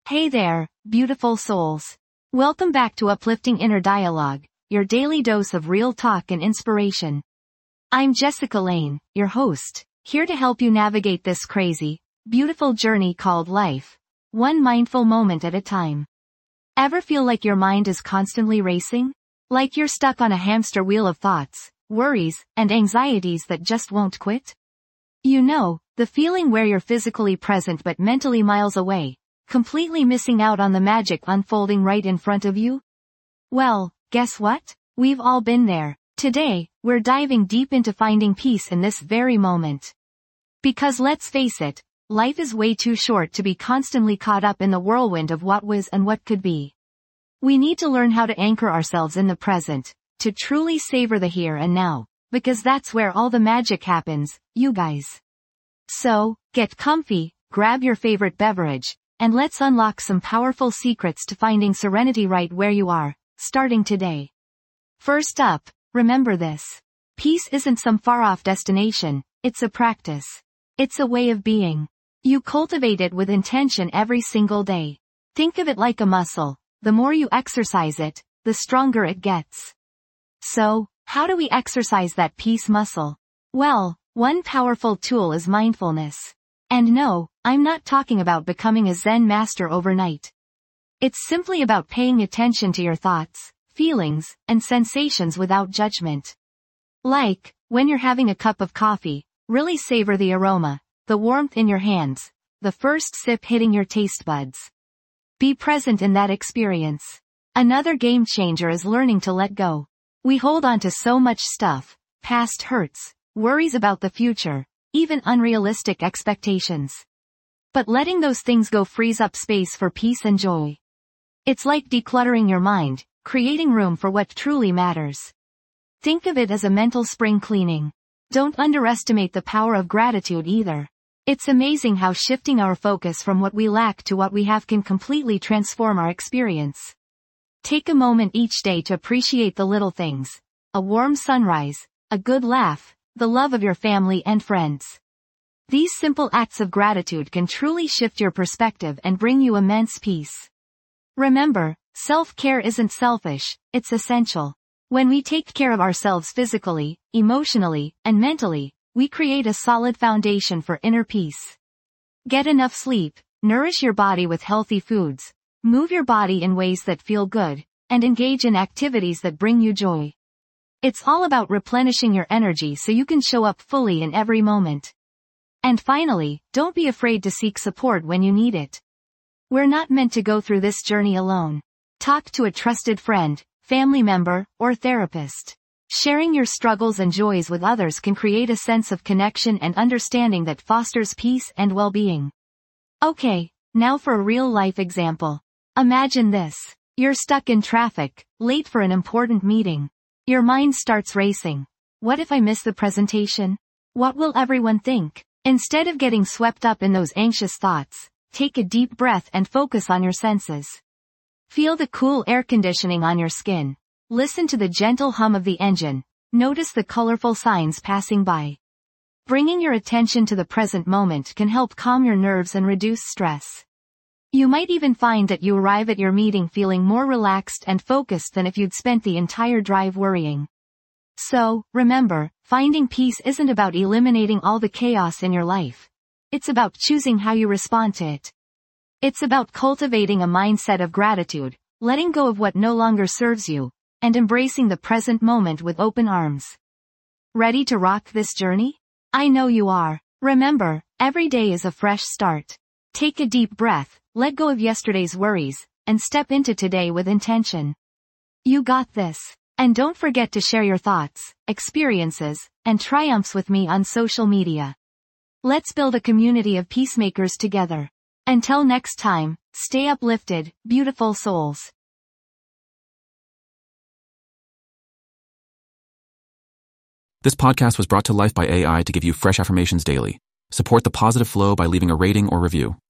Hey there, beautiful souls. Welcome back to Uplifting Inner Dialogue, your daily dose of real talk and inspiration. I'm Jessica Lane, your host, here to help you navigate this crazy, beautiful journey called life, one mindful moment at a time. Ever feel like your mind is constantly racing? Like you're stuck on a hamster wheel of thoughts, worries, and anxieties that just won't quit? You know, the feeling where you're physically present but mentally miles away, completely missing out on the magic unfolding right in front of you? Well, guess what? We've all been there. Today, we're diving deep into finding peace in this very moment. Because let's face it, life is way too short to be constantly caught up in the whirlwind of what was and what could be. We need to learn how to anchor ourselves in the present, to truly savor the here and now, because that's where all the magic happens, you guys. So, get comfy, grab your favorite beverage, and let's unlock some powerful secrets to finding serenity right where you are, starting today. First up, remember this. Peace isn't some far-off destination, it's a practice. It's a way of being. You cultivate it with intention every single day. Think of it like a muscle. The more you exercise it, the stronger it gets. So, how do we exercise that peace muscle? Well, one powerful tool is mindfulness. And no, I'm not talking about becoming a Zen master overnight. It's simply about paying attention to your thoughts, feelings, and sensations without judgment. Like, when you're having a cup of coffee, really savor the aroma, the warmth in your hands, the first sip hitting your taste buds. Be present in that experience. Another game changer is learning to let go. We hold on to so much stuff, past hurts, worries about the future, even unrealistic expectations. But letting those things go frees up space for peace and joy. It's like decluttering your mind, creating room for what truly matters. Think of it as a mental spring cleaning. Don't underestimate the power of gratitude either. It's amazing how shifting our focus from what we lack to what we have can completely transform our experience. Take a moment each day to appreciate the little things. A warm sunrise, a good laugh, the love of your family and friends. These simple acts of gratitude can truly shift your perspective and bring you immense peace. Remember, self-care isn't selfish, it's essential. When we take care of ourselves physically, emotionally, and mentally, we create a solid foundation for inner peace. Get enough sleep, nourish your body with healthy foods, move your body in ways that feel good, and engage in activities that bring you joy. It's all about replenishing your energy so you can show up fully in every moment. And finally, don't be afraid to seek support when you need it. We're not meant to go through this journey alone. Talk to a trusted friend, family member, or therapist. Sharing your struggles and joys with others can create a sense of connection and understanding that fosters peace and well-being. Okay, now for a real-life example. Imagine this. You're stuck in traffic, late for an important meeting. Your mind starts racing. What if I miss the presentation? What will everyone think? Instead of getting swept up in those anxious thoughts, take a deep breath and focus on your senses. Feel the cool air conditioning on your skin. Listen to the gentle hum of the engine. Notice the colorful signs passing by. Bringing your attention to the present moment can help calm your nerves and reduce stress. You might even find that you arrive at your meeting feeling more relaxed and focused than if you'd spent the entire drive worrying. So, remember, finding peace isn't about eliminating all the chaos in your life. It's about choosing how you respond to it. It's about cultivating a mindset of gratitude, letting go of what no longer serves you, and embracing the present moment with open arms. Ready to rock this journey? I know you are. Remember, every day is a fresh start. Take a deep breath, let go of yesterday's worries, and step into today with intention. You got this. And don't forget to share your thoughts, experiences, and triumphs with me on social media. Let's build a community of peacemakers together. Until next time, stay uplifted, beautiful souls. This podcast was brought to life by AI to give you fresh affirmations daily. Support the positive flow by leaving a rating or review.